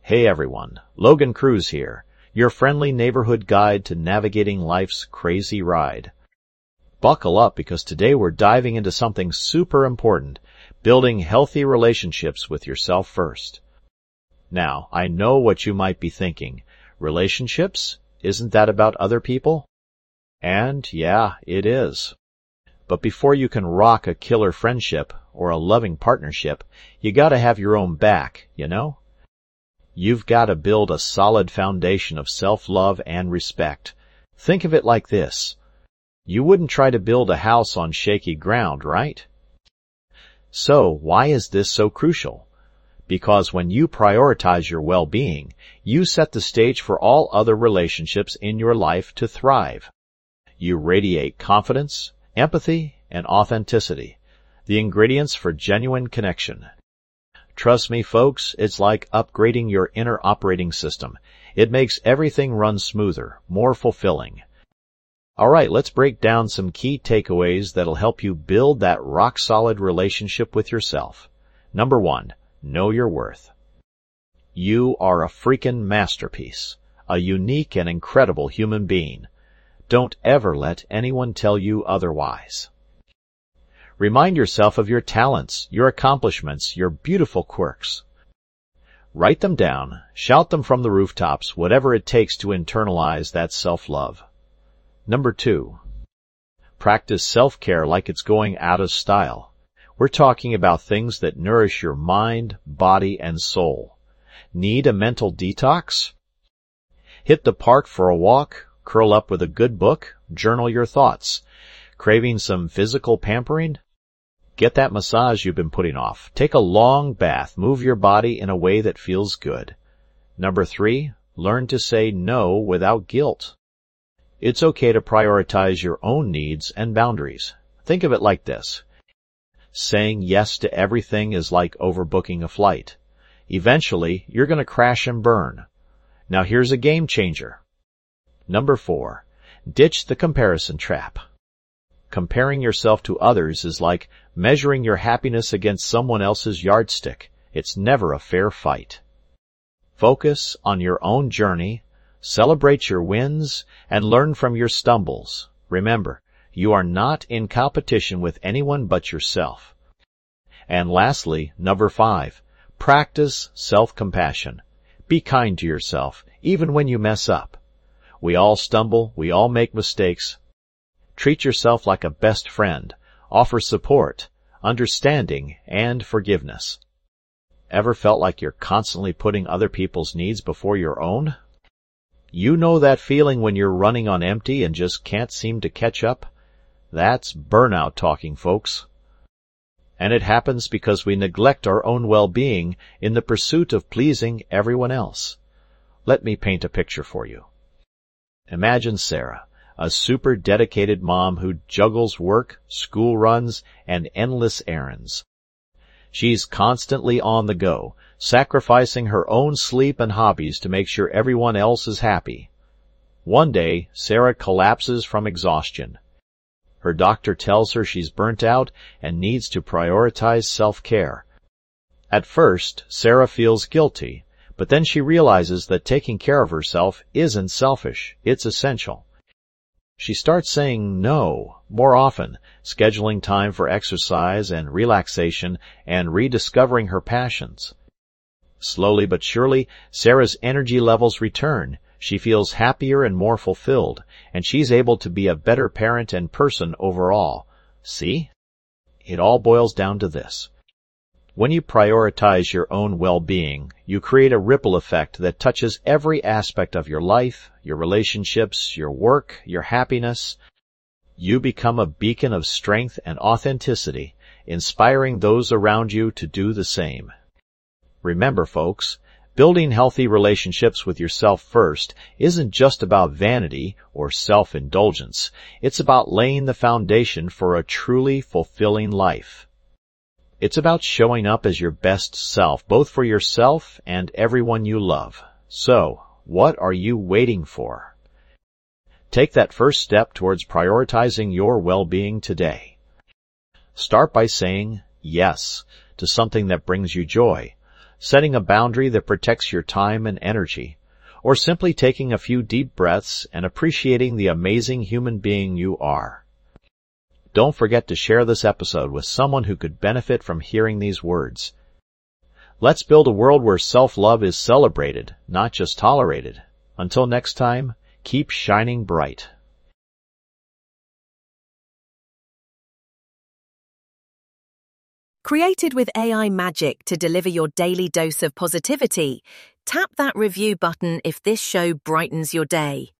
Hey everyone, Logan Cruz here, your friendly neighborhood guide to navigating life's crazy ride. Buckle up because today we're diving into something super important, building healthy relationships with yourself first. Now, I know what you might be thinking. Relationships? Isn't that about other people? And yeah, it is. But before you can rock a killer friendship or a loving partnership, you gotta have your own back, you know? You've gotta build a solid foundation of self-love and respect. Think of it like this. You wouldn't try to build a house on shaky ground, right? So, why is this so crucial? Because when you prioritize your well-being, you set the stage for all other relationships in your life to thrive. You radiate confidence, empathy, and authenticity, the ingredients for genuine connection. Trust me, folks, it's like upgrading your inner operating system. It makes everything run smoother, more fulfilling. All right, let's break down some key takeaways that'll help you build that rock-solid relationship with yourself. Number 1, know your worth. You are a freaking masterpiece, a unique and incredible human being. Don't ever let anyone tell you otherwise. Remind yourself of your talents, your accomplishments, your beautiful quirks. Write them down, shout them from the rooftops, whatever it takes to internalize that self-love. Number 2, practice self-care like it's going out of style. We're talking about things that nourish your mind, body, and soul. Need a mental detox? Hit the park for a walk, curl up with a good book, journal your thoughts. Craving some physical pampering? Get that massage you've been putting off. Take a long bath. Move your body in a way that feels good. Number 3, learn to say no without guilt. It's okay to prioritize your own needs and boundaries. Think of it like this. Saying yes to everything is like overbooking a flight. Eventually, you're going to crash and burn. Now here's a game changer. Number 4, ditch the comparison trap. Comparing yourself to others is like measuring your happiness against someone else's yardstick. It's never a fair fight. Focus on your own journey, celebrate your wins, and learn from your stumbles. Remember, you are not in competition with anyone but yourself. And lastly, number 5, practice self-compassion. Be kind to yourself, even when you mess up. We all stumble, we all make mistakes. Treat yourself like a best friend. Offer support, understanding, and forgiveness. Ever felt like you're constantly putting other people's needs before your own? You know that feeling when you're running on empty and just can't seem to catch up? That's burnout talking, folks. And it happens because we neglect our own well-being in the pursuit of pleasing everyone else. Let me paint a picture for you. Imagine Sarah, a super dedicated mom who juggles work, school runs, and endless errands. She's constantly on the go, sacrificing her own sleep and hobbies to make sure everyone else is happy. One day, Sarah collapses from exhaustion. Her doctor tells her she's burnt out and needs to prioritize self-care. At first, Sarah feels guilty, but then she realizes that taking care of herself isn't selfish, it's essential. She starts saying no more often, scheduling time for exercise and relaxation, and rediscovering her passions. Slowly but surely, Sarah's energy levels return. She feels happier and more fulfilled, and she's able to be a better parent and person overall. See? It all boils down to this. When you prioritize your own well-being, you create a ripple effect that touches every aspect of your life, your relationships, your work, your happiness. You become a beacon of strength and authenticity, inspiring those around you to do the same. Remember, folks, building healthy relationships with yourself first isn't just about vanity or self-indulgence. It's about laying the foundation for a truly fulfilling life. It's about showing up as your best self, both for yourself and everyone you love. So, what are you waiting for? Take that first step towards prioritizing your well-being today. Start by saying yes to something that brings you joy. setting a boundary that protects your time and energy, or simply taking a few deep breaths and appreciating the amazing human being you are. Don't forget to share this episode with someone who could benefit from hearing these words. Let's build a world where self-love is celebrated, not just tolerated. Until next time, keep shining bright. Created with AI magic to deliver your daily dose of positivity, tap that review button if this show brightens your day.